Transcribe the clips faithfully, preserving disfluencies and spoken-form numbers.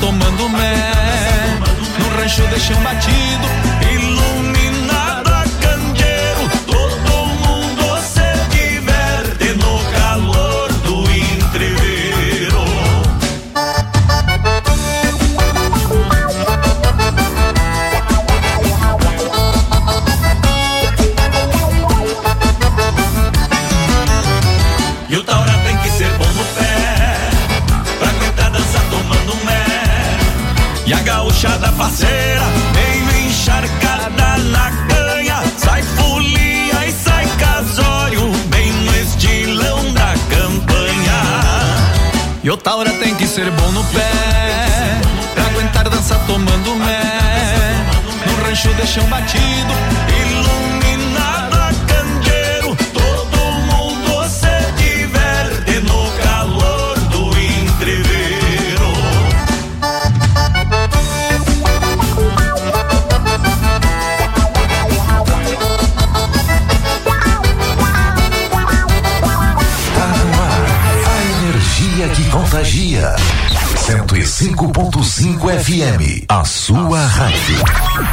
tomando mel. No rancho de chão batido, iluminado a candeeiro, todo mundo se diverte no calor do entreveiro. E o taura tem que ser bom no pé, pra aguentar dançar tomando mel. E a gaúchada faceira, meio encharcada na canha, sai folia e sai casório, bem no estilão da campanha. E o taura tem que ser bom no pé, pra aguentar dançar tomando mel. No rancho de chão batido, iluminado a candeeiro, todo mundo se diverte no calor do entreveiro. Tá no ar, a energia que contagia. cento e cinco ponto cinco F M, a sua rádio.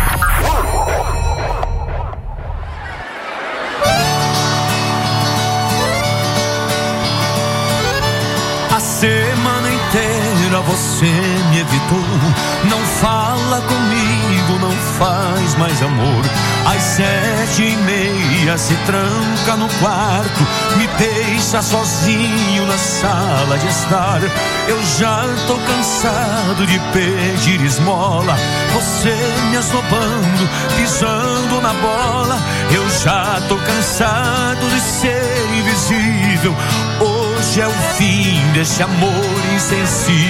A semana inteira você me evitou, não fala comigo, não faz mais amor. Às sete e meia se tranca no quarto, me deixa sozinho na sala de estar. Eu já tô cansado de pedir esmola, você me assobando, pisando na bola. Eu já tô cansado de ser invisível, hoje é o fim desse amor insensível.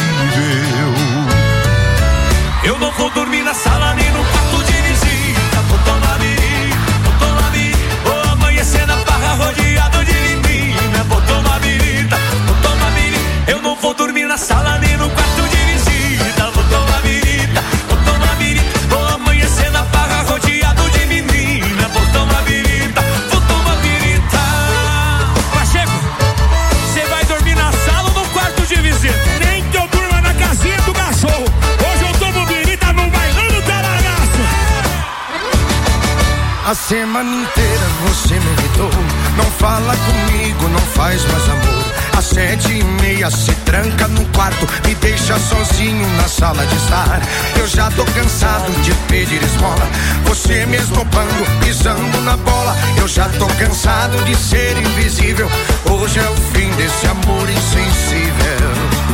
Eu não vou dormir na sala nem no quarto de visita, vou tomar birita, vou tomar birita, vou amanhecer na barra rodeado de menina, vou tomar birita, vou tomar birita. Eu não vou dormir na sala nem no quarto de visita, vou tomar birita, vou tomar birita, vou amanhecer na barra rodeado de menina, vou tomar birita, vou tomar birita. Pacheco, você vai dormir na sala ou no quarto de visita? Nem que eu durma na casinha do cachorro. Hoje eu tomo birita no bailão do talagaço. A semana inteira você me evitou, não fala comigo, não faz mais amor. Às sete e meia se tranca no quarto, me deixa sozinho na sala de estar. Eu já tô cansado de pedir esmola, você me esnobando, pisando na bola. Eu já tô cansado de ser invisível, hoje é o fim desse amor insensível.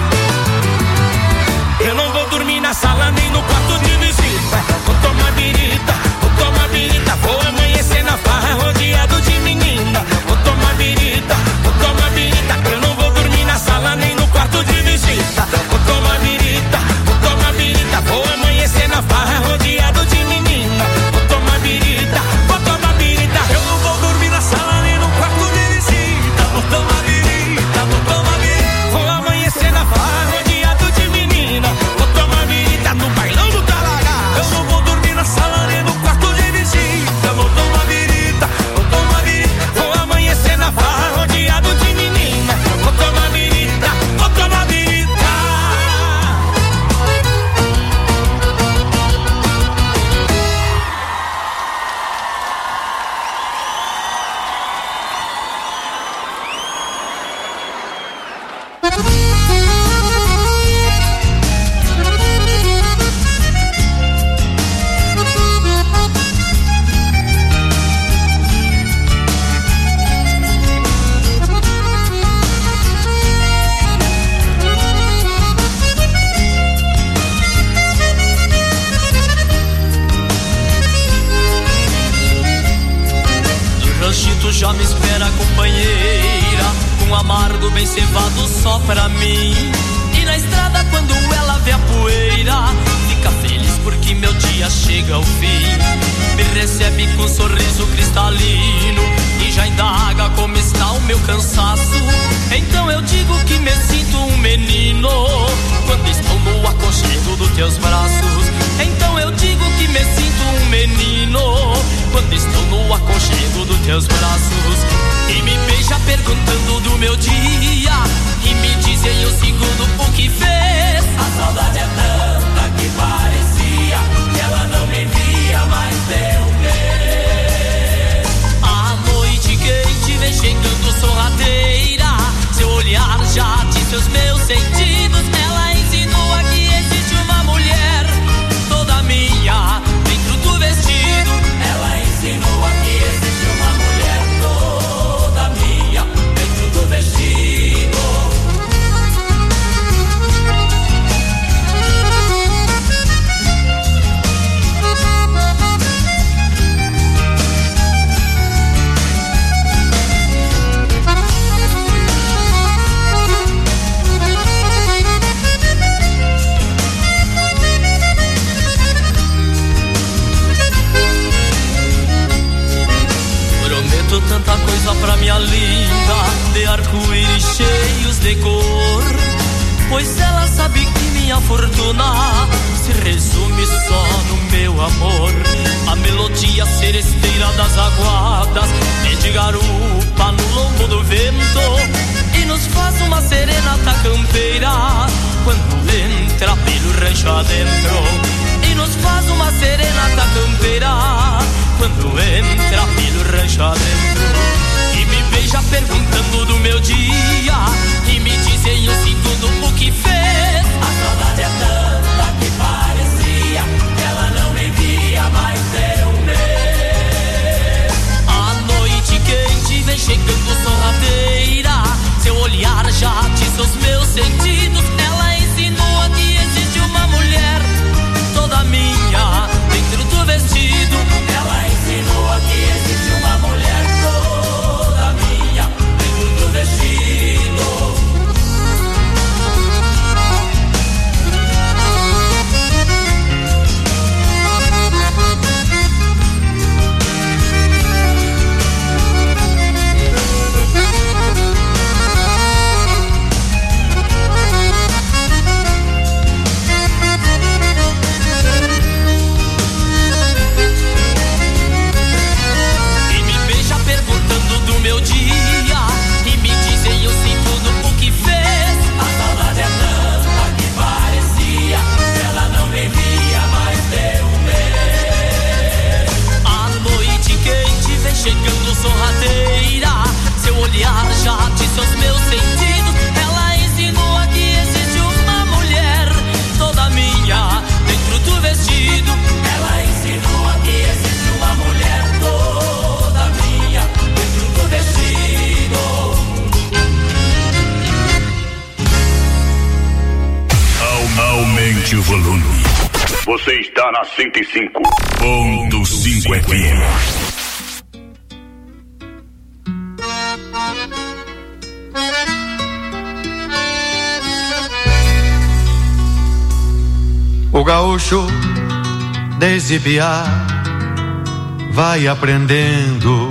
Eu não vou dormir na sala nem no quarto de visita, vou tomar birita, vou tomar birita, vou amanhecer na farra rodeado de menina, vou tomar birita, vou tomar birita. Eu não vou dormir na sala nem no quarto de visita, vou tomar birita, vou tomar birita, vou amanhecer na farra rodeado de menina, vou tomar birita, vou tomar birita. Eu não vou dormir na sala nem no quarto de visita, vou tomar birita, vou tomar birita, vou amanhecer na farra rodeado de menina, vou tomar birita no bailão do talagaço. Eu não vou dormir na sala nem no quarto de visita, vou tomar birita, vou tomar birita, vou amanhecer na farra rodeado de menina, vou tomar birita, vou tomar birita. No ranchito já me espera a companheira, com amargo bem cevado só pra mim. E na estrada quando ela vê a poeira, fica feliz porque meu dia chega ao fim. Me recebe com um sorriso cristalino e já indaga como está o meu cansaço. Então eu digo que me sinto um menino quando estou no aconchego dos teus braços. Então eu digo que me sinto um menino quando estou no aconchego dos teus braços. E me beija perguntando do meu dia, e me diz em um segundo o que fez. A saudade é fortuna se resume só no meu amor. A melodia seresteira das aguadas pede garupa no lombo do vento e nos faz uma serenata campeira quando entra pelo rancho adentro. E nos faz uma serenata campeira quando entra pelo rancho adentro. E me beija perguntando do meu dia e me diz em um segundo o que fez. A saudade é tanta que parecia que ela não me via mais ter um mês. A noite quente vem chegando sorrateira, seu olhar já atiça os meus sentidos. Ela insinua que existe uma mulher toda minha dentro do vestido. Ela insinua que existe uma mulher toda minha dentro do vestido. Meu dia e me dizem um segundo o que fez. A saudade é tanta que parecia que ela não me via mais ter um mês. A noite quente vem chegando sorrateira, seu olhar já atiça os meus sentidos. Ela insinua que existe uma mulher toda minha dentro do vestido. Ela insinua que existe uma mulher toda minha dentro do vestido. Aumente o volume. Você está na cento e cinco ponto cinco F M. O gaúcho desde piá vai aprendendo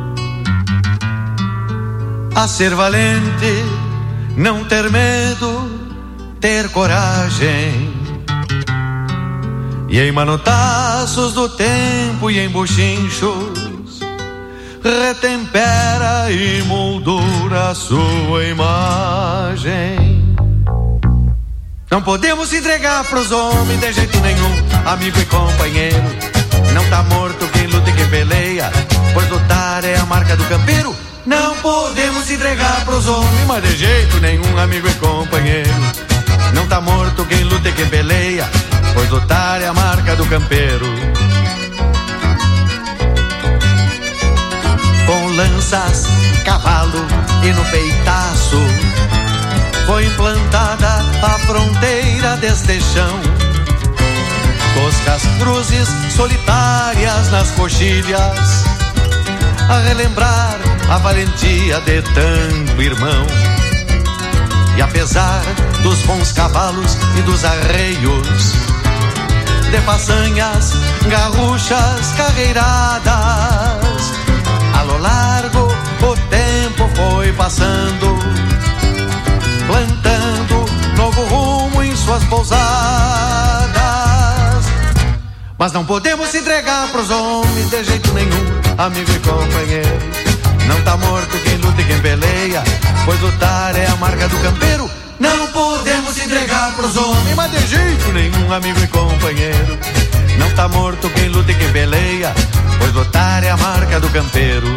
a ser valente, não ter medo, ter coragem. E em manotaços do tempo e em buchinchos retempera e moldura a sua imagem. Não podemos entregar pros homens de jeito nenhum, amigo e companheiro. Não tá morto quem luta e quem peleia, pois lutar é a marca do campeiro. Não podemos entregar pros homens, mas de jeito nenhum, amigo e companheiro. Não tá morto quem luta e quem peleia, pois lutar é a marca do campeiro. Com lanças, cavalo e no peitaço foi implantada a fronteira deste chão. Toscas cruzes solitárias nas coxilhas, a relembrar a valentia de tanto irmão. E apesar dos bons cavalos e dos arreios, de façanhas gaúchas carreiradas, a lo largo o tempo foi passando, plantando novo rumo em suas pousadas. Mas não podemos se entregar pros homens de jeito nenhum, amigo e companheiro. Não tá morto quem luta e quem peleia, pois lutar é a marca do campeiro. Não podemos se entregar pros homens, mas de jeito nenhum, amigo e companheiro. Não tá morto quem luta e quem peleia, pois lutar é a marca do campeiro.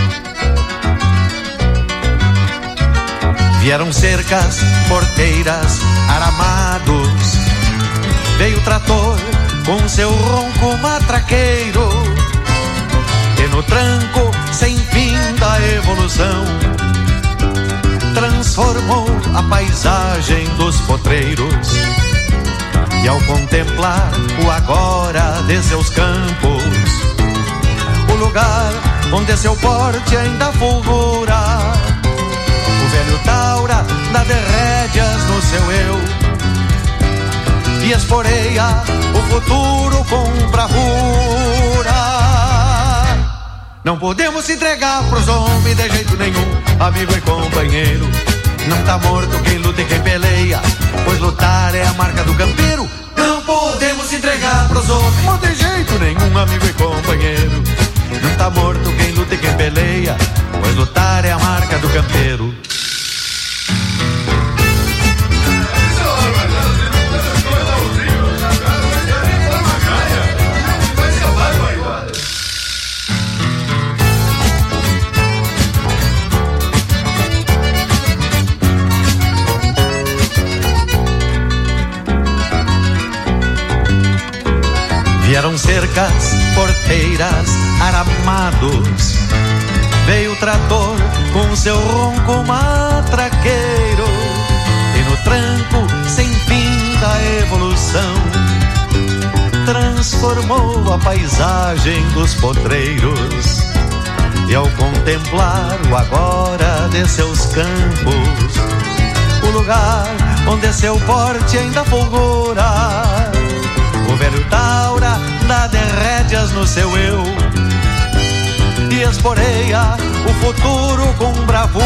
Vieram cercas, porteiras, aramados. Veio o trator com seu ronco matraqueiro, e no tranco sem fim da evolução transformou a paisagem dos potreiros. E ao contemplar o agora de seus campos, o lugar onde seu porte ainda fulgura, o velho taura dá de rédeas no seu eu e esporeia o futuro com bravura. Não podemos se entregar pros homens de jeito nenhum, amigo e companheiro. Não tá morto quem luta e quem peleia, pois lutar é a marca do campeiro. Não podemos entregar pros homens, não tem jeito nenhum, amigo e companheiro. Não tá morto quem luta e quem peleia, pois lutar é a marca do campeiro. Vieram cercas, porteiras, aramados. Veio o trator com seu ronco matraqueiro. E no tranco sem fim da evolução, transformou a paisagem dos potreiros. E ao contemplar o agora de seus campos, o lugar onde seu porte ainda fulgura, o velho Taura dá derrédeas no seu eu e esporeia o futuro com bravura.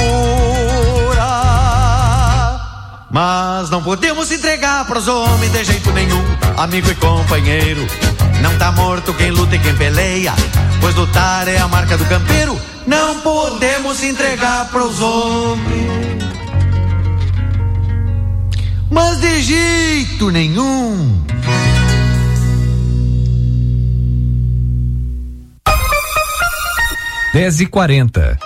Mas não podemos entregar pros homens de jeito nenhum, amigo e companheiro. Não tá morto quem luta e quem peleia, pois lutar é a marca do campeiro. Não podemos entregar pros homens, mas de jeito nenhum. dez e quarenta.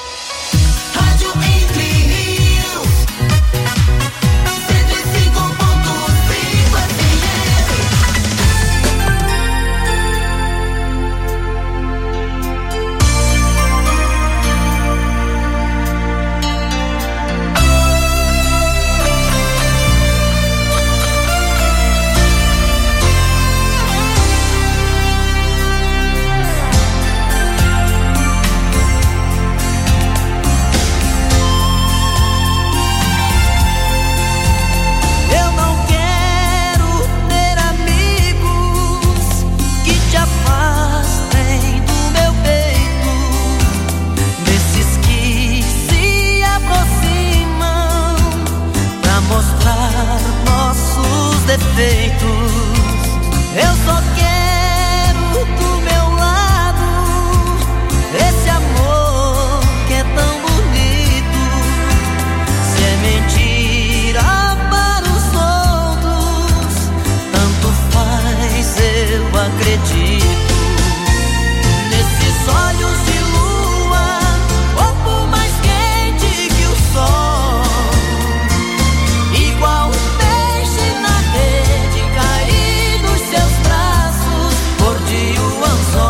Eu só quero do meu lado esse amor que é tão bonito. Se é mentira para os outros, tanto faz, eu acredito. Nesses olhos de lua, corpo mais quente que o sol, igual um peixe na rede, cair nos seus braços, morde o anzol.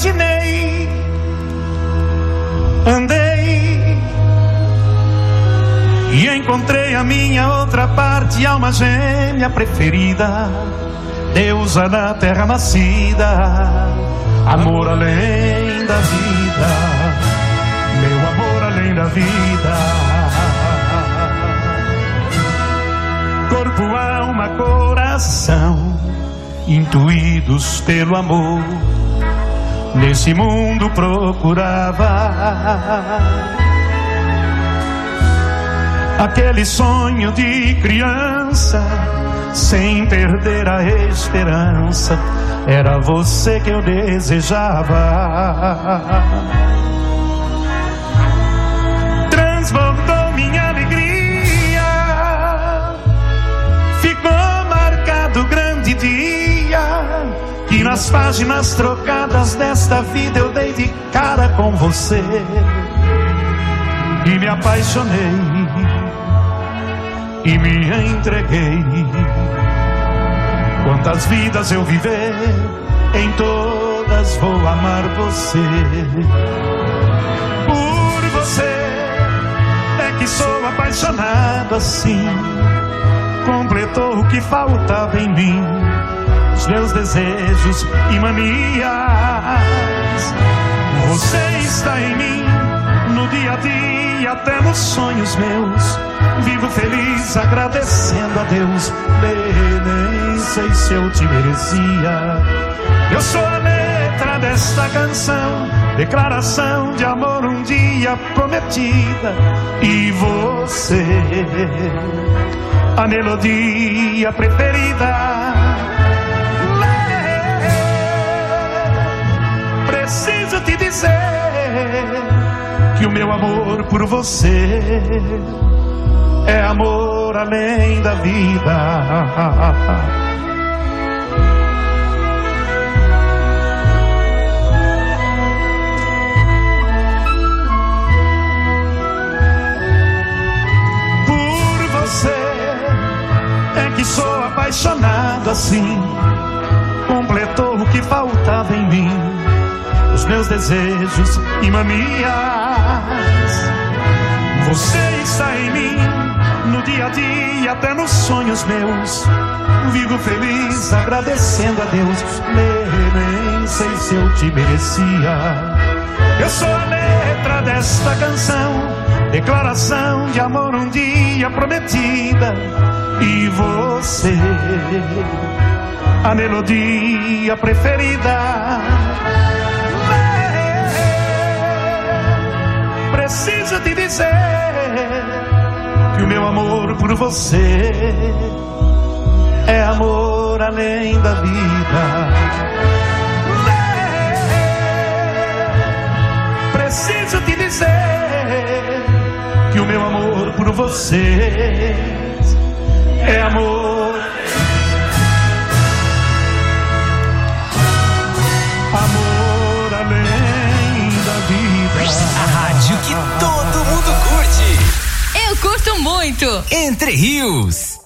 imaginei, andei e encontrei a minha outra parte, alma gêmea preferida, deusa da terra nascida, amor além da vida, meu amor além da vida. Corpo, alma, coração, intuídos pelo amor, nesse mundo procurava aquele sonho de criança, sem perder a esperança. Era você que eu desejava. Transbordou minha alegria, ficou marcado o grande dia que nas páginas trocadas desta vida eu dei de cara com você e me apaixonei e me entreguei. Quantas vidas eu viver, em todas vou amar você. Por você é que sou apaixonado assim. Completou o que faltava em mim, os meus desejos e manias. Você está em mim, no dia a dia, até nos sonhos meus. Vivo feliz agradecendo a Deus. Nem sei se eu te merecia. Eu sou a letra desta canção, declaração de amor um dia prometida. E você, a melodia preferida. Preciso te dizer que o meu amor por você é amor além da vida. Por você é que sou apaixonado assim. Completou o que faltava em mim, os meus desejos e manias. Você está em mim, no dia a dia, até nos sonhos meus. Vivo feliz agradecendo a Deus. Nem sei se eu te merecia. Eu sou a letra desta canção, declaração de amor um dia prometida. E você, a melodia preferida. Preciso te dizer que o meu amor por você é amor além da vida. Preciso te dizer que o meu amor por você é amor. Amor além da vida. A rádio que todo mundo curte. Eu curto muito. Entre Rios.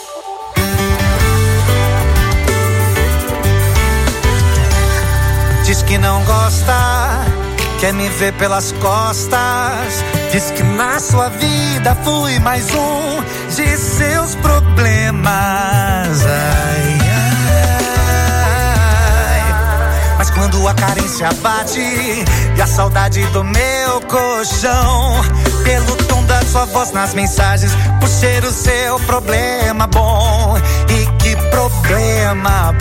Diz que não gosta, quer me ver pelas costas. Diz que na sua vida fui mais um de seus problemas. Ai, ai. Mas quando a carência bate e a saudade do meu colchão, pelo tom da sua voz nas mensagens, por ser o seu problema bom. E que problema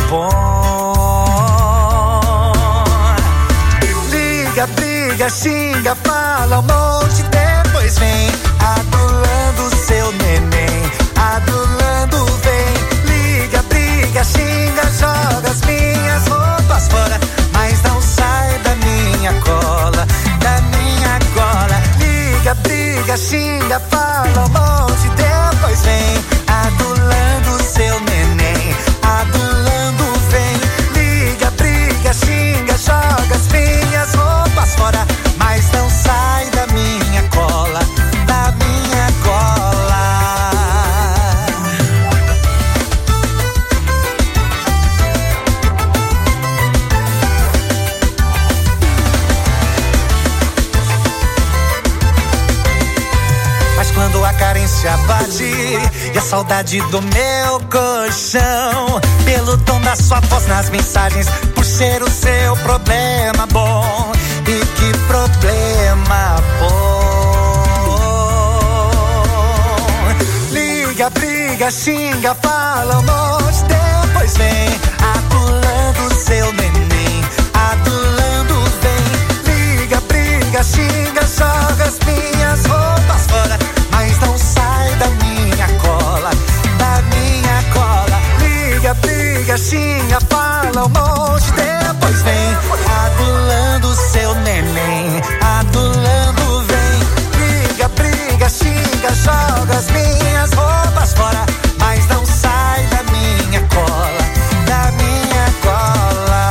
bom. Liga, briga, xinga, fala um monte, depois vem adulando seu neném, adulando vem. Liga, briga, xinga, joga as minhas roupas fora, mas não sai da minha cola, da minha gola. Liga, briga, xinga, fala um monte, depois vem adulando seu neném, adulando vem. Liga, briga, xinga, joga as minhas roupas fora, mas não sai da minha cola, da minha cola. saudade do meu colchão, pelo tom da sua voz nas mensagens, por ser o seu problema bom. E que problema bom. Liga, briga, xinga, fala um monte, depois vem adulando seu neném, adulando vem. Liga, briga, xinga, joga as minhas roupas fora, mas não sai da minha cola, da minha cola. Liga, briga, xinga, fala um monte, depois vem adulando seu neném, adulando vem. Liga, briga, xinga, joga as minhas roupas fora, mas não sai da minha cola, da minha cola.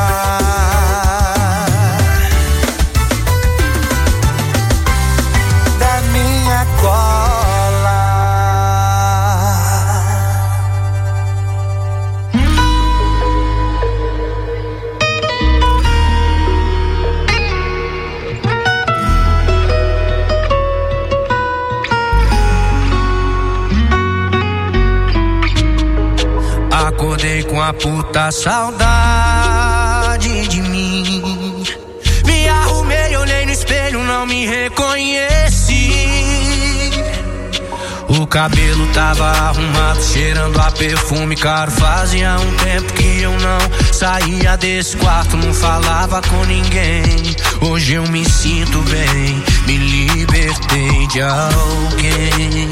Da minha cola. Acordei com a puta saudade de mim. Me arrumei, olhei no espelho, não me reconheci. O cabelo tava arrumado, cheirando a perfume caro. Fazia um tempo que eu não saía desse quarto, não falava com ninguém. Hoje eu me sinto bem, me libertei de alguém.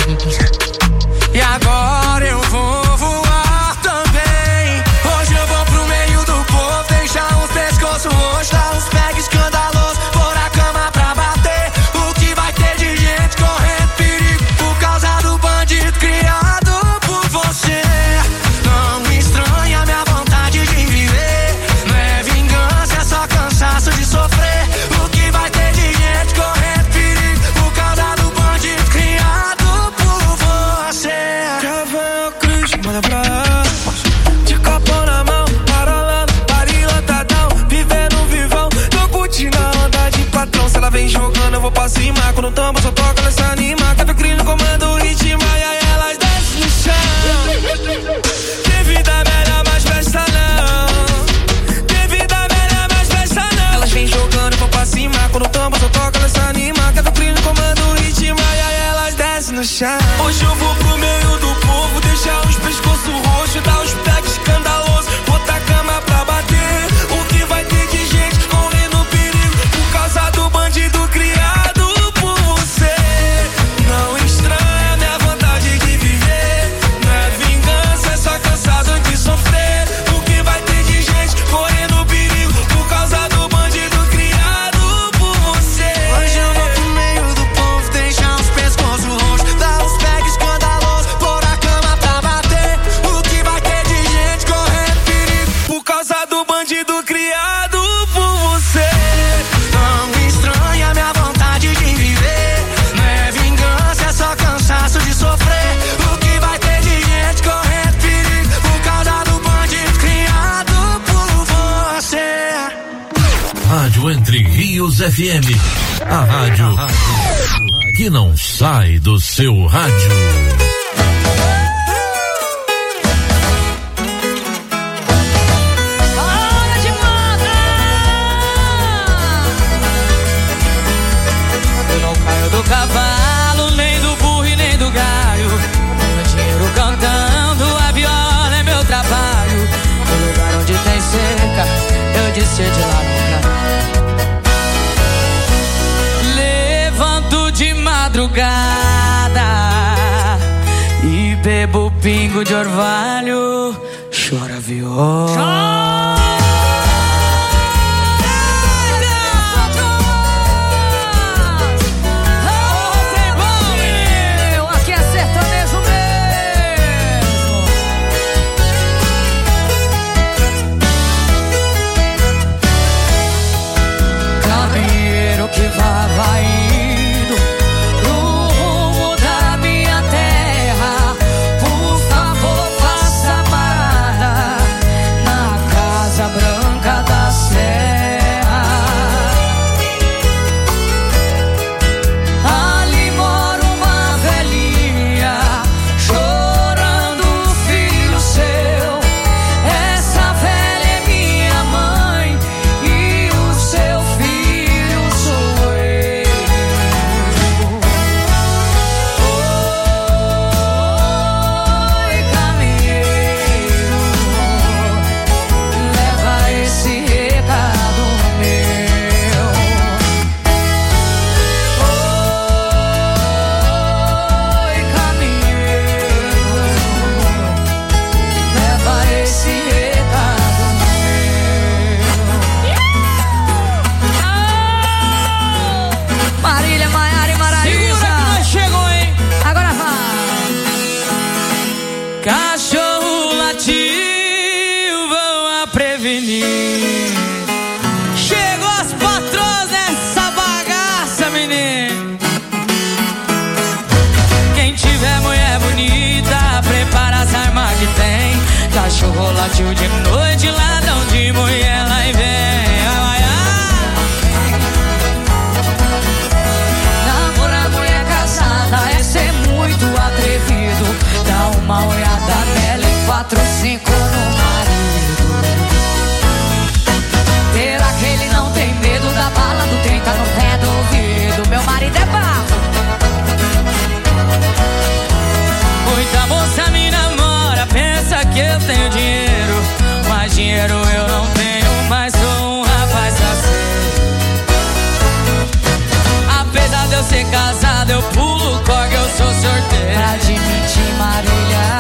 E agora eu vou voar também. Hoje eu vou pro meio do povo, deixar uns pescoços roxos, dar uns pega escandalosos, pôr a cama pra bater. O que vai ter de gente correndo perigo por causa do bandido criado por você. Não me estranha minha vontade de viver, não é vingança, é só cansaço de sofrer. O que vai ter de gente correndo perigo por causa do bandido criado por você. Manda pra ela, de copo na mão, paralando, parilotadão, vivendo vivão, tô curtindo a onda de patrão. Se ela vem jogando, eu vou pra cima, quando tamo, só toca nessa anima. Café crino, comando o ritmo, e aí elas descem no chão. Tem vida melhor, mas festa não. Tem vida melhor, mas festa não. Elas vem jogando, eu vou pra cima, quando tamo, só toca nessa anima. Café crino, comando o ritmo, e aí elas descem no chão. Hoje eu vou pro meio do povo, deixar os pescoço roxo, dar os pegs escandalosos, botar a cama pra bater. O que vai ter de gente correndo perigo por causa do bandido criado por você. Não estranha minha vontade de viver, não é vingança, é só cansado de sofrer. O que vai ter de gente correndo perigo por causa do bandido criado por você. Hoje eu vou pro meio do povo, deixar os pescoços roxos, dar os pegs escandalosos, pôr a cama pra bater. O que vai ter de gente correndo perigo por causa do bandido criado por você. Não me estranha minha vontade de viver, não é vingança, é só cansaço de sofrer. O que vai ter de gente correndo perigo por causa do bandido criado por você. Rádio Entre Rios F M, a rádio que não sai do seu rádio. Eu não caio do cavalo, nem do burro e nem do galho. Meu dinheiro cantando, a viola é meu trabalho. No lugar onde tem seca, eu disse de lá nunca. Levanto de madrugada e bebo pingo de orvalho. Chora viola. Chora! Que vá, vai indo pro rumo da minha terra. Por favor, faça parada na casa cachorro latiu, vão a prevenir. Chegou as patroas nessa bagaça, menino. Quem tiver mulher bonita, prepara as armas que tem. Cachorro latiu de noite, ladrão de mulher, lá e vem. Ai, ai. Namorar mulher casada é ser muito atrevido. Dá uma olhada nela e quatro, cinco no marido. Será que ele não tem medo da bala do trem? Tá no pé do ouvido. Meu marido é barro. Muita moça me namora, pensa que eu tenho dinheiro, mas dinheiro eu não tenho, mas sou um rapaz aceito. Apesar de eu ser casado, eu pulo corda, eu sou sorteiro. Pra admitir Marília.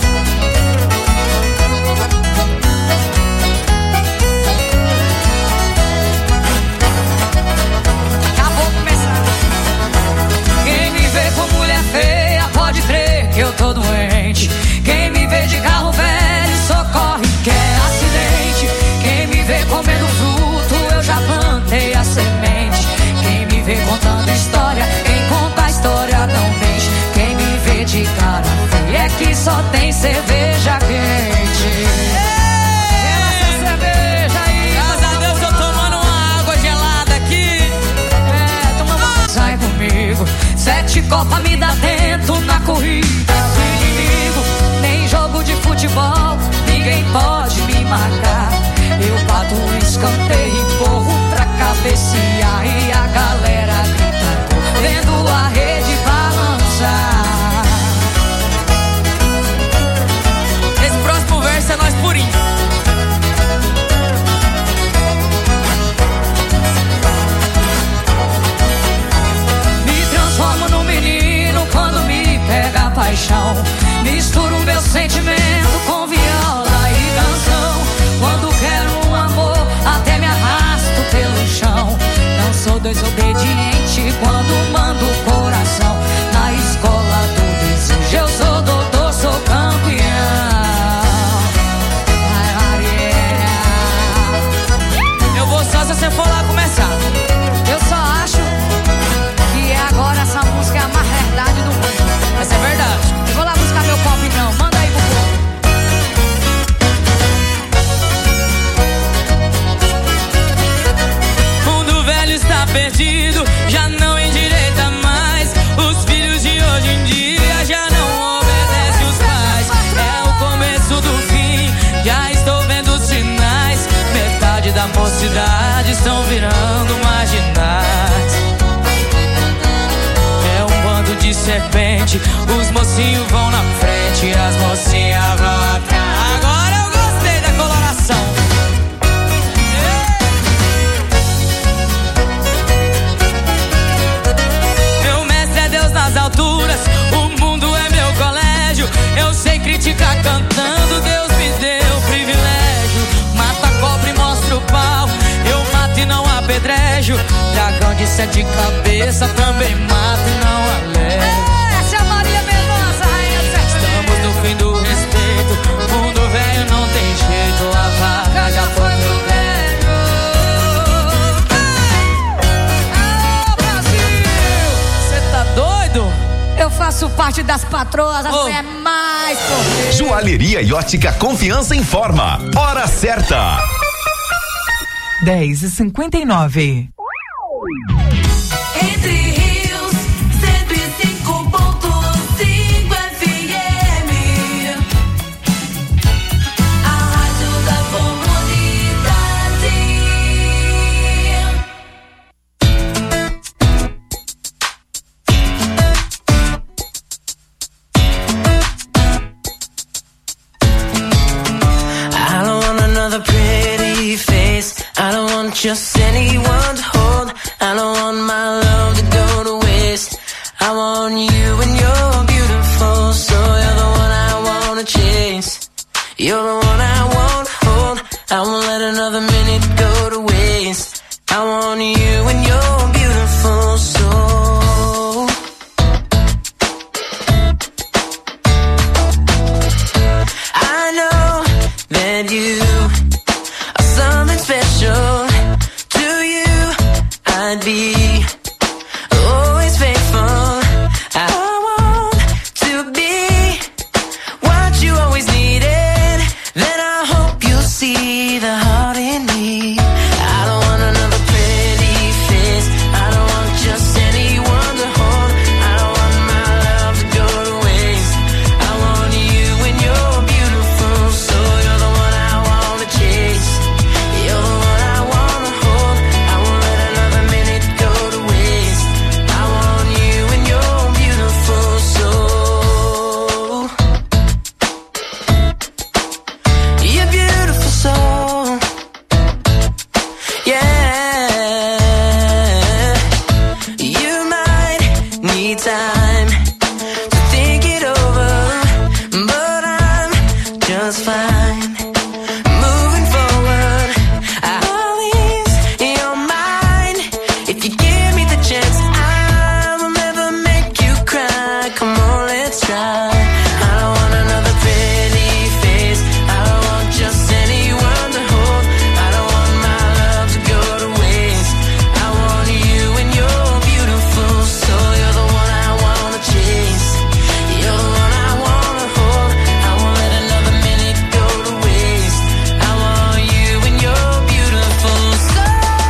Acabou começar. Quem me vê com mulher feia, pode crer que eu tô doente. Quem me vê de carro velho, socorre que é acidente. Quem me vê comendo fruto, eu já plantei a semente. Quem me vê contando história, quem conta a história não mente. Quem me vê de cara feia é que só tem cerveja quente. Ei, essa cerveja aí. Graças a Deus eu tomando uma água gelada aqui. É, toma uma... Sai comigo, sete copas me dá dentro na corrida do inimigo. Nem jogo de futebol, ninguém pode me marcar. Eu bato o escanteio e corro pra cabecear. E a galera grita, vendo a rede balançar. Esse próximo verso é nós purinho. Me transformo num menino quando me pega a paixão. Misturo meu sentimento com viola e canção. Quando quero um amor, até me arrasto pelo chão. Não sou desobediente quando mando o coração. Na escola do desejo eu sou doutor, sou campeão. Ai, Maria. Eu vou só se você for lá começar. Eu só acho que agora essa música é a mais verdade do mundo. Mas é verdade. Eu vou lá buscar meu copo então, manda aí pro povo. Mundo velho está perdido, já não endireita mais. Os filhos de hoje em dia já não obedecem os pais. É o começo do fim, já estou vendo os sinais. Metade da mocidade estão virando marginais. É um bando de serpente, os mocinhos vão na frente, as mocinhas vão atrás. Agora eu gostei da coloração. Meu mestre é Deus nas alturas, o mundo é meu colégio. Eu sei criticar cantando, Deus me deu privilégio. Mata a cobra e mostra o pau, eu mato e não apedrejo. Dragão de sete cabeças também mato e não alego. Essa é a Marília Mendonça, rainha do sertão. Estamos no fim do respeito, mundo velho não tem jeito. A vaca já foi pro velho. Alô, Brasil! Cê tá doido? Eu faço parte das patroas, as mulheres mais porreiras. Joalheria e ótica Confiança informa. Hora certa. dez e cinquenta e nove. Entre Rios, cento e cinco ponto cinco F M. A rádio da comunidade. I don't want another pretty face. I don't want just anyone to hold. I don't want my love to go to waste. I want you and you're beautiful, so you're the one I wanna chase. You're the one I won't hold. I won't let another minute go to waste. I want you and you're beautiful, so and you are something special. To you, I'd be always faithful. I want to be what you always needed. Then I hope you'll see the heart in me. I don't want another pretty face. I don't want just anyone to hold. I don't want my love to go to waste. I want you and you're beautiful, so you're the one I wanna chase. You're the one I wanna hold. I won't let another minute go to waste. I want you and you're beautiful, so you're beautiful, so yeah. You might need time to think it over, but I'm just fine. Moving forward, I'll ease your mind. If you give me the chance, I will never make you cry. Come on, let's try. I don't want another pretty face. I don't want just anyone to hold. I don't want my love to go to waste. I want you and you're beautiful, so you're the one I wanna chase. You're the one I wanna hold. I won't let another minute go to waste. I want you and you're beautiful, so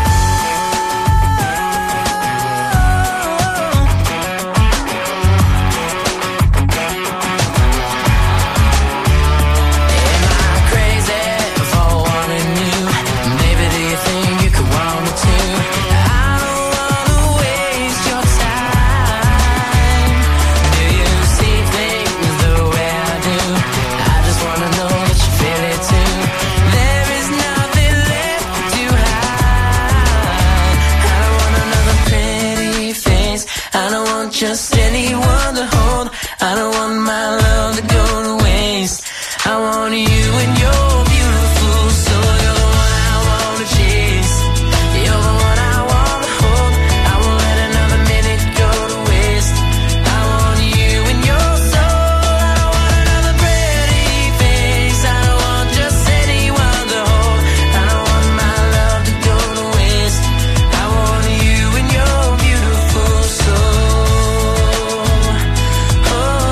am I crazy for wanting you? Maybe do you think you could want me too? I don't wanna waste your time. Do you see things the way I do? I just wanna know that you feel it too. There is nothing left to hide. I don't want another pretty face. I don't want just anyone to hold. I don't want my love to go to waste. I want you and you're beautiful, so you're the one I wanna chase. You're the one I wanna hold. I won't let another minute go to waste. I want you and your soul. I don't want another pretty face. I don't want just anyone to hold. I don't want my love to go to waste. I want you and your beautiful soul. Oh,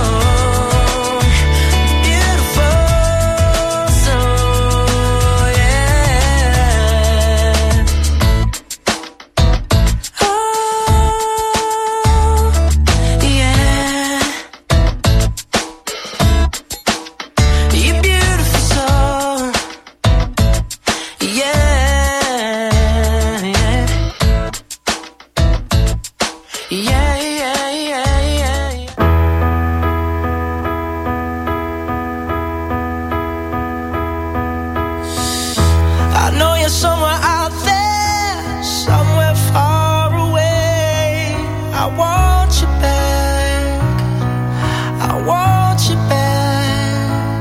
beautiful soul, yeah. Oh, yeah. You beautiful soul, yeah, yeah. Yeah, yeah, yeah, yeah, yeah. I know you're somewhere out there, somewhere far away. I want you back. I want you back.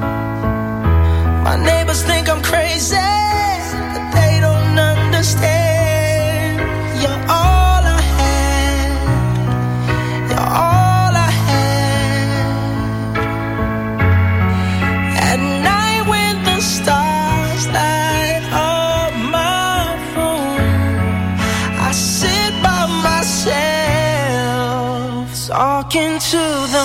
My neighbors think I'm crazy, but they don't understand. You're all I had. You're all I had. At night when the stars light up my room, I sit by myself talking to the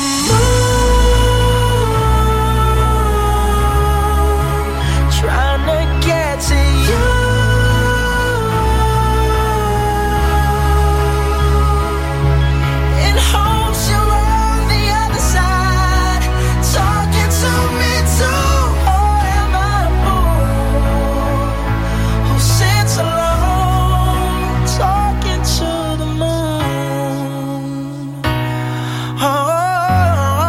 moon, trying to get to you. In hopes you're on the other side, talking to me too. Or am I a fool who sits alone, talking to the moon? Oh,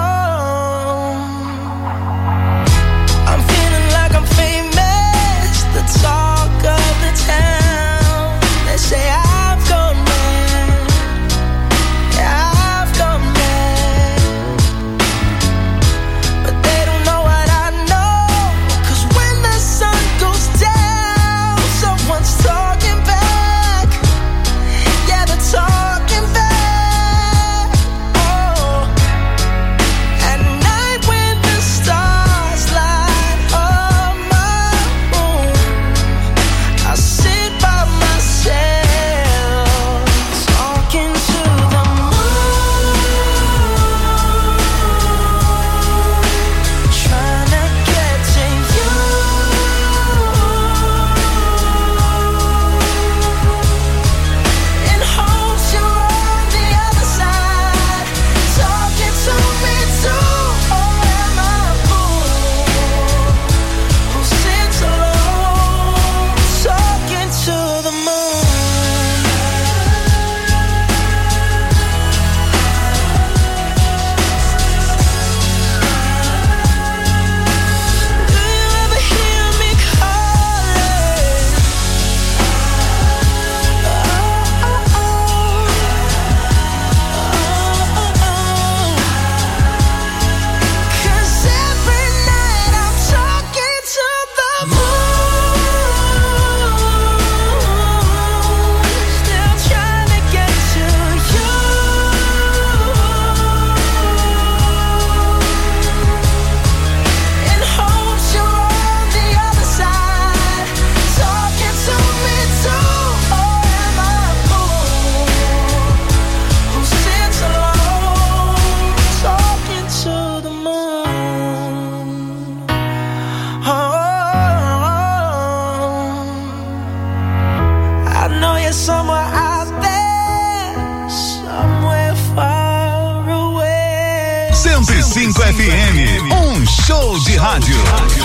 Show de rádio.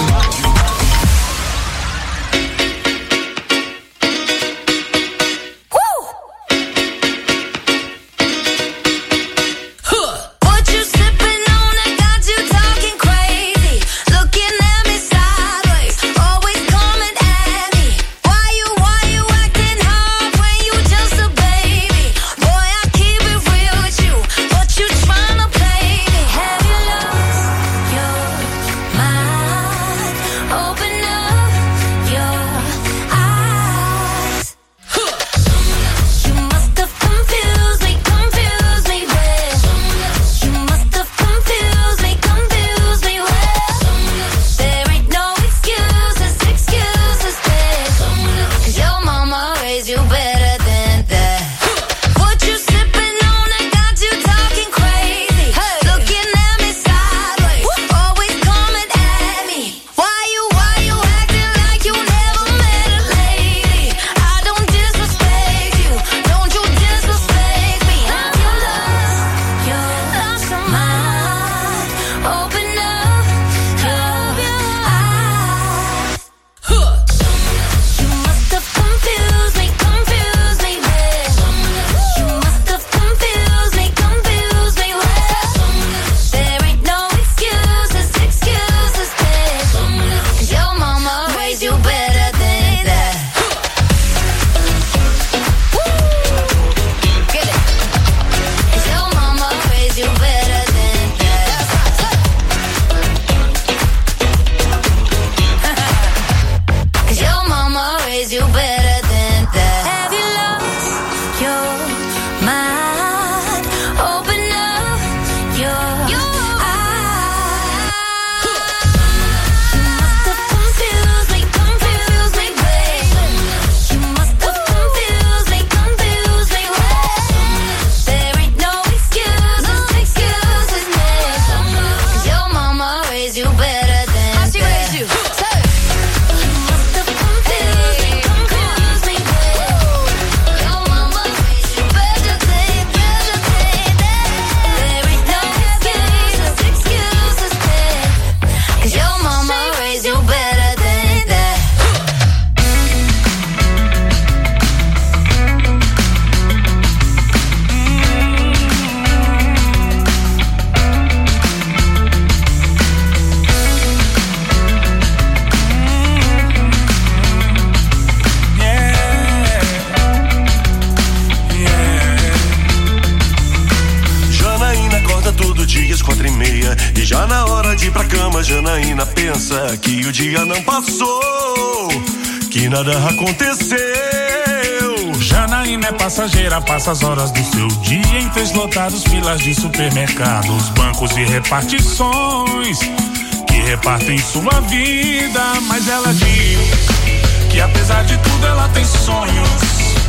Janaína pensa que o dia não passou, que nada aconteceu. Janaína é passageira, passa as horas do seu dia em trens lotados, filas de supermercados, bancos e repartições que repartem sua vida. Mas ela diz que apesar de tudo ela tem sonhos.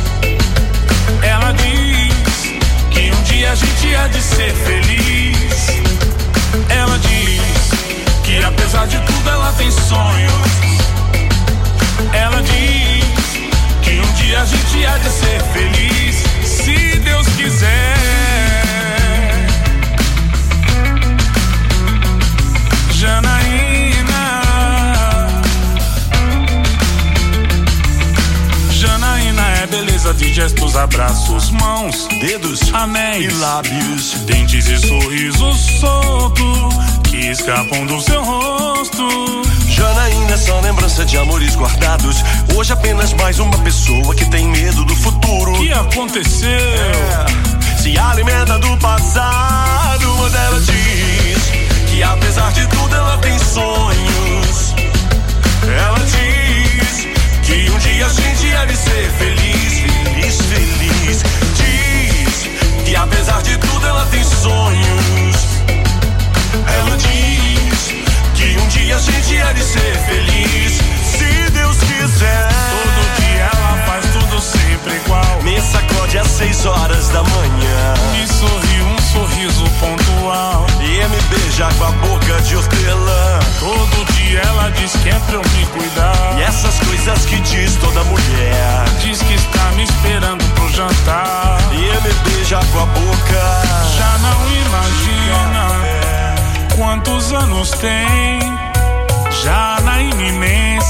Ela diz que um dia a gente há de ser feliz. Ela diz que apesar de tudo ela tem sonhos. Ela diz que um dia a gente há de ser feliz, se Deus quiser. Janaína, Janaína é beleza de gestos, abraços, mãos, dedos, anéis e lábios, dentes e sorriso solto que escapam do seu rosto. Janaína é só lembrança de amores guardados. Hoje apenas mais uma pessoa que tem medo do futuro. O que aconteceu? É, se alimenta do passado. Mas ela diz que apesar de tudo ela tem sonhos. Ela diz que um dia a gente há de ser feliz, feliz, feliz. Diz que apesar de tudo ela tem sonhos. Ela diz que um dia a gente há de ser feliz, se Deus quiser. Todo dia ela faz tudo sempre igual. Me sacode às seis horas da manhã, me sorri um sorriso pontual e me beija com a boca de hortelã. Todo dia ela diz que é pra eu me cuidar. E essas coisas que diz toda mulher. Diz que está me esperando pro jantar e me beija com a boca. Já não imagina quantos anos tem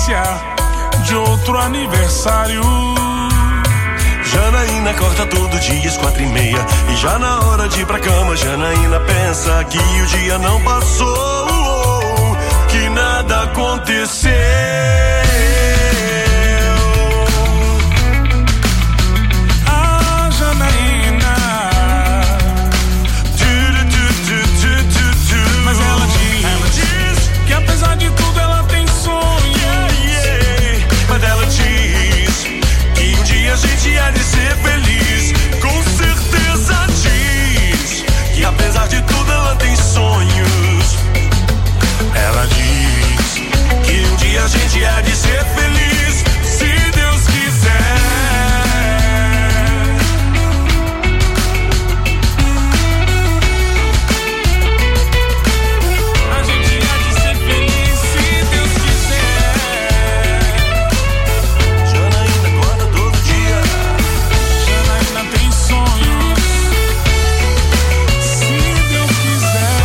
notícia de outro aniversário. Janaína acorda todo dia às quatro e meia, e já na hora de ir pra cama Janaína pensa que o dia não passou, que nada aconteceu. Ah, Janaína, mas ela diz, ela diz que apesar de tudo ela tem sonho. Yeah, yeah. Mas ela diz que um dia a gente há de ser feliz. Com certeza diz que apesar de tudo ela tem sonhos. Ela diz que um dia a gente há de ser feliz, se Deus quiser. A gente há de ser feliz, se Deus quiser. Janaína acorda todo dia. Janaína tem sonhos, se Deus quiser.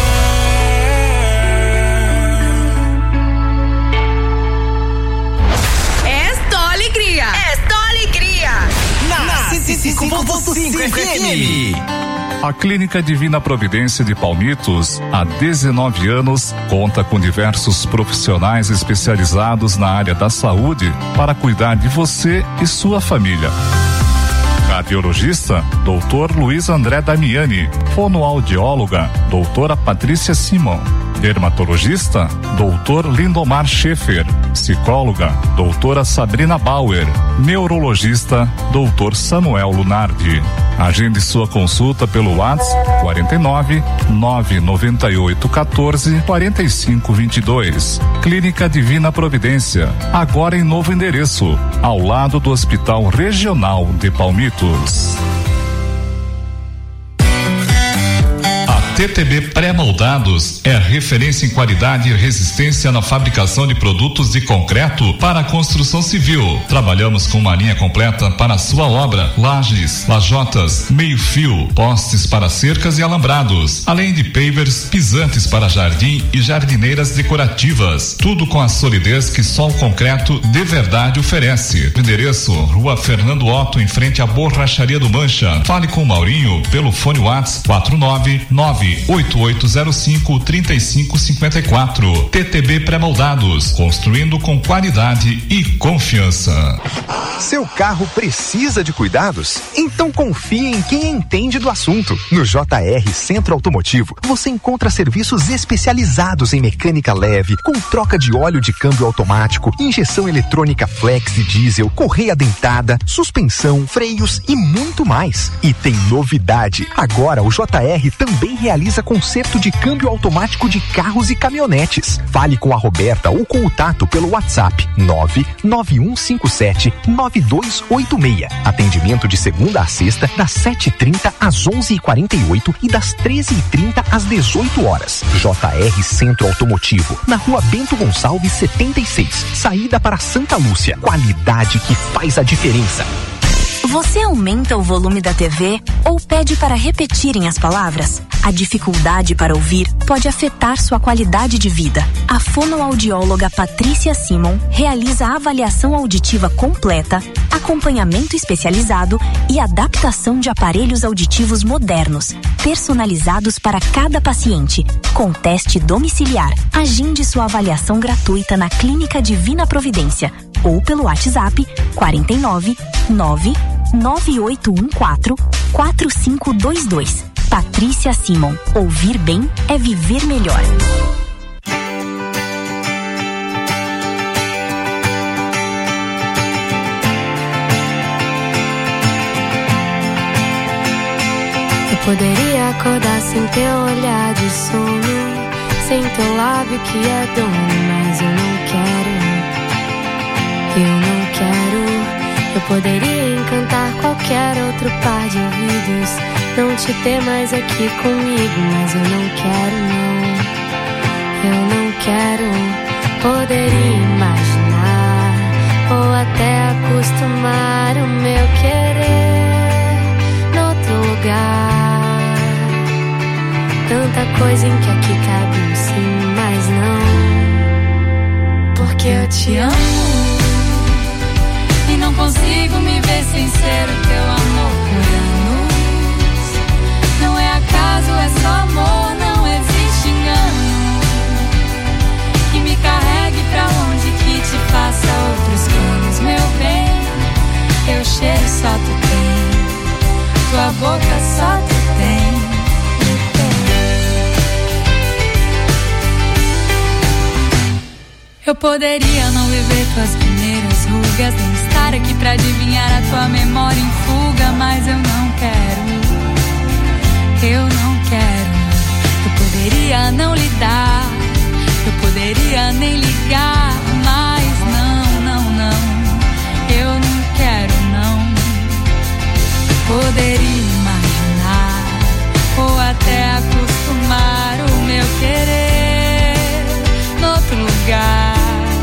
Esta alegria! Esta alegria! Na cento e cinco ponto cinco F M. A Clínica Divina Providência de Palmitos, há dezenove anos, conta com diversos profissionais especializados na área da saúde para cuidar de você e sua família. Cardiologista, doutor Luiz André Damiani. Fonoaudióloga, doutora Patrícia Simon. Dermatologista, doutor Lindomar Schaefer. Psicóloga, doutora Sabrina Bauer. Neurologista, doutor Samuel Lunardi. Agende sua consulta pelo WhatsApp quarenta e nove, nove noventa e oito, quatorze, quarenta e cinco, vinte e dois. Clínica Divina Providência, agora em novo endereço, ao lado do Hospital Regional de Palmitos. T T B Pré-Moldados é referência em qualidade e resistência na fabricação de produtos de concreto para a construção civil. Trabalhamos com uma linha completa para a sua obra: lajes, lajotas, meio-fio, postes para cercas e alambrados, além de pavers, pisantes para jardim e jardineiras decorativas. Tudo com a solidez que só o concreto de verdade oferece. Endereço: Rua Fernando Otto, em frente à Borracharia do Mancha. Fale com o Maurinho pelo fone WhatsApp quatro nove nove oito oito zero cinco, três cinco cinco quatro. T T B Pré-Moldados, construindo com qualidade e confiança. Seu carro precisa de cuidados? Então confie em quem entende do assunto. No J R Centro Automotivo, você encontra serviços especializados em mecânica leve, com troca de óleo de câmbio automático, injeção eletrônica flex e diesel, correia dentada, suspensão, freios e muito mais. E tem novidade: agora o J R também realiza conserto de câmbio automático de carros e caminhonetes. Fale com a Roberta ou com o Tato pelo WhatsApp nove nove um cinco sete, nove dois oito seis. Atendimento de segunda a sexta, das sete e trinta às onze e quarenta e oito e das treze e trinta às dezoito horas. J R Centro Automotivo, na Rua Bento Gonçalves setenta e seis, saída para Santa Lúcia. Qualidade que faz a diferença. Você aumenta o volume da T V ou pede para repetirem as palavras? A dificuldade para ouvir pode afetar sua qualidade de vida. A fonoaudióloga Patrícia Simon realiza avaliação auditiva completa, acompanhamento especializado e adaptação de aparelhos auditivos modernos, personalizados para cada paciente, com teste domiciliar. Agende sua avaliação gratuita na Clínica Divina Providência ou pelo WhatsApp quarenta e nove, nove nove oito um quatro, quatro cinco dois dois. Patrícia Simon. Ouvir bem é viver melhor. Eu poderia acordar sem teu olhar de sono, sem teu lábio que é dono, mas eu não quero. Eu não quero. Eu poderia encantar qualquer outro par de ouvidos, não te ter mais aqui comigo, mas eu não quero, não. Eu não quero. Poderia imaginar ou até acostumar o meu querer noutro lugar. Tanta coisa em que aqui cabe um sim, mas não. Porque eu te amo. não consigo me ver sem ser o teu amor por anos. Não é acaso, é só amor, não existe engano que me carregue pra longe, que te faça outros planos, meu bem. Teu cheiro só tu tem, tua boca só tu tem. Eu poderia não viver tuas primeiras rugas, nem estar aqui pra adivinhar a tua memória em fuga, mas eu não quero, eu não quero. Eu poderia não lidar, eu poderia nem ligar, mas não, não, não, eu não quero, não. Poderia imaginar ou até acostumar o meu querer noutro lugar.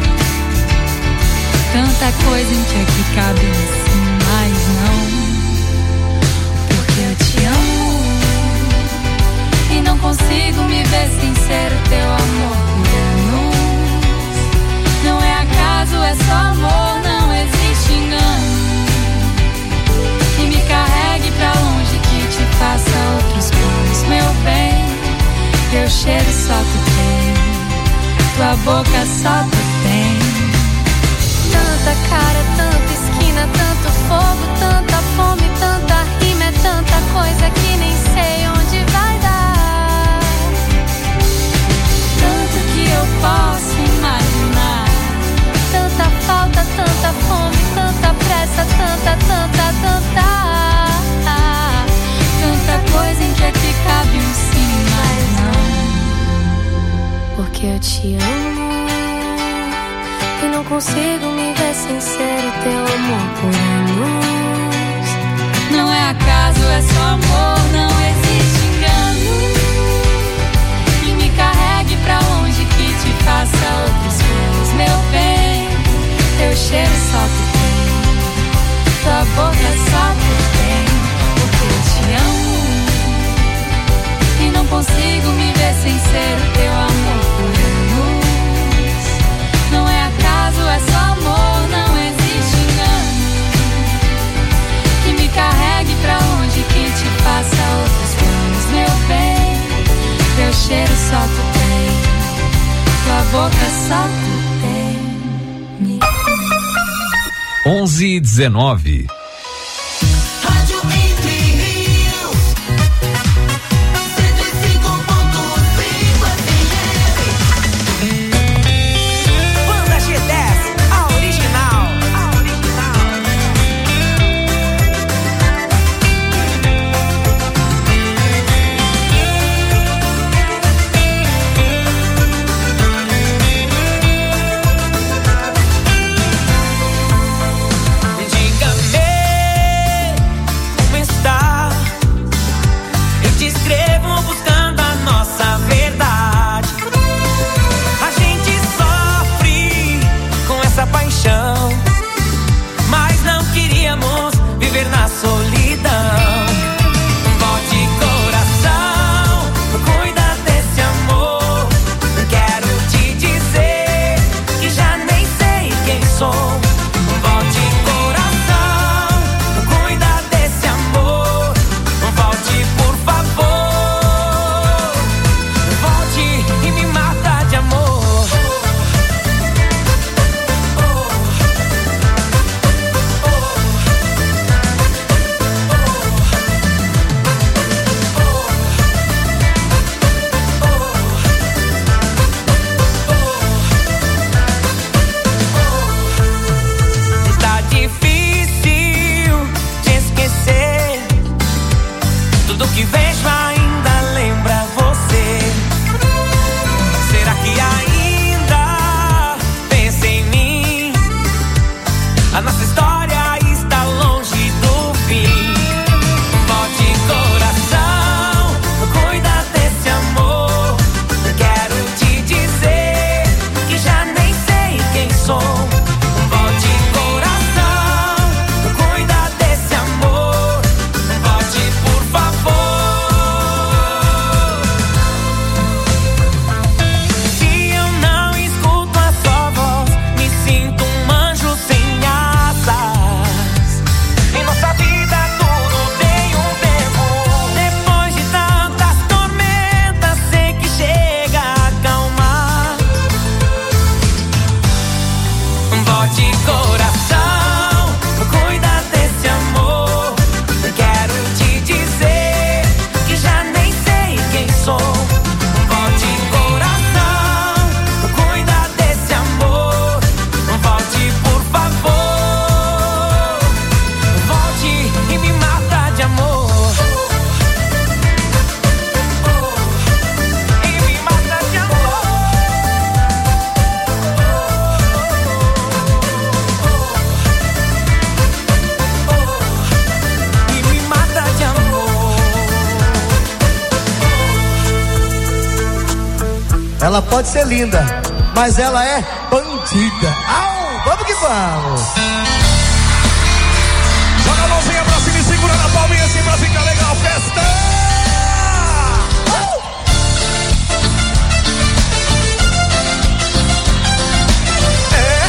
Tanta coisa em que aqui cabe assim, mas não, porque eu te amo e não consigo me ver sem ser o teu amor por anos. Não é acaso, é só amor, não existe engano que me carregue pra longe, que te faça outros planos, meu bem. Teu cheiro só tu tem, tua boca só tu tem. Tanta cara, tanta esquina, tanto fogo, tanta fome, tanta rima, é tanta coisa que nem sei onde vai dar. Tanto que eu posso imaginar, tanta falta, tanta fome, tanta pressa, tanta, tanta, tanta, tanta coisa em que aqui cabe um sim, mas não, porque eu te amo e não consigo me ver sem ser o teu amor por anos. Não é acaso, é só amor, não existe engano que me carregue pra longe, que te faça outros planos, meu bem. Teu cheiro só tu tem, tua boca só tu tem, porque eu te amo e não consigo me ver sem ser o teu amor por anos. Não é acaso, é só amor, não existe engano que me carregue pra longe, que te faça outros planos, meu bem. Teu cheiro só tu tem, tua boca só tu tem. onze e dezenove. Diga-me Volte coração, cuida desse amor. Quero te dizer que já nem sei quem sou. Volte coração, cuida desse amor. Volte por favor. Volte e me mata de amor. Ela pode ser linda, mas ela é bandida. Au, vamos que vamos. Joga a mãozinha pra cima e segura na palminha assim pra ficar legal a festa. Uh! É.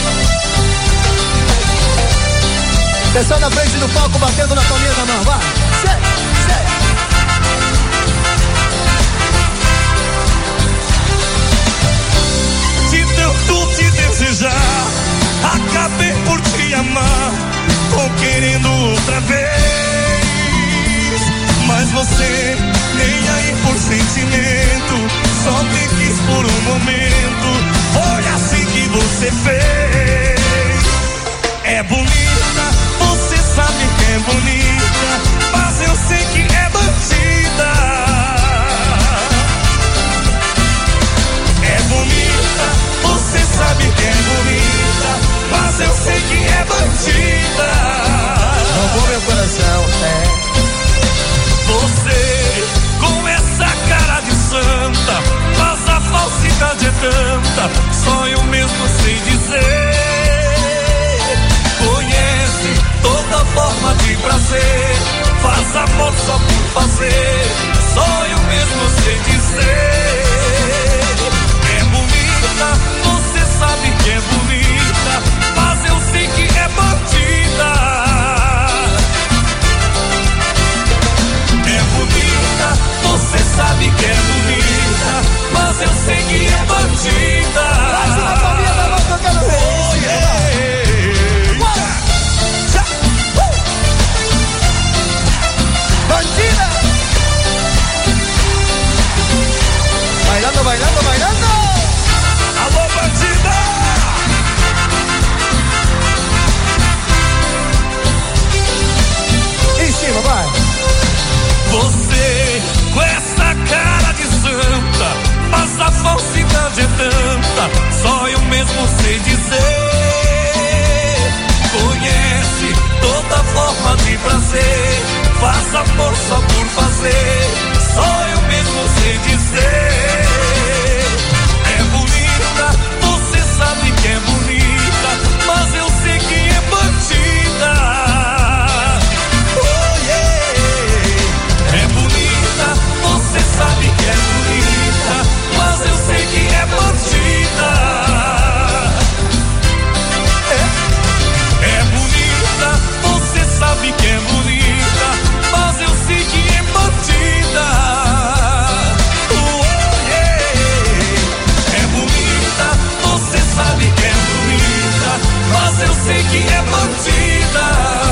Pessoal na frente do palco batendo na palminha da mão, vai. Sei, sei. Tanto te desejar, acabei por te amar. Tô querendo outra vez, mas você nem aí por sentimento, só me quis por um momento. Foi assim que você fez. É bonita, você sabe que é bonita, mas eu sei que é bandida. É bonita, você sabe que é bonita, mas eu sei que é bandida. Roubou meu coração, é. Você, com essa cara de santa, mas a falsidade é tanta, só eu mesmo sei dizer. Conhece toda forma de prazer, faz amor só por fazer, só eu mesmo sei dizer. Você sabe que é bonita, mas eu sei que é bandida. É bonita, você sabe que é bonita, mas eu sei que é bandida. Faz uma palminha da mão que eu quero ver. Oh, yeah. Bandida! Bailando, bailando, bailando! Alô, bandida! Em cima, vai! Você, com essa cara de santa, mas a falsidade é tanta, só eu mesmo sei dizer. Conhece toda forma de prazer, faz amor só por fazer, só eu mesmo sei dizer. É bonita, você sabe que é bonita, mas eu sei que é bandida. Oh yeah. É bonita, você sabe que é bonita, mas eu sei que é bandida. É, é bonita, você sabe que é bonita, mas eu sei que é bandida. Oh yeah. É bonita, você sabe que é bonita, mas eu sei que é bandida.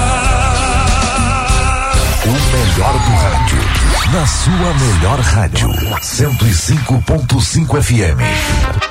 O melhor do rádio, na sua melhor rádio, cento e cinco ponto cinco F M.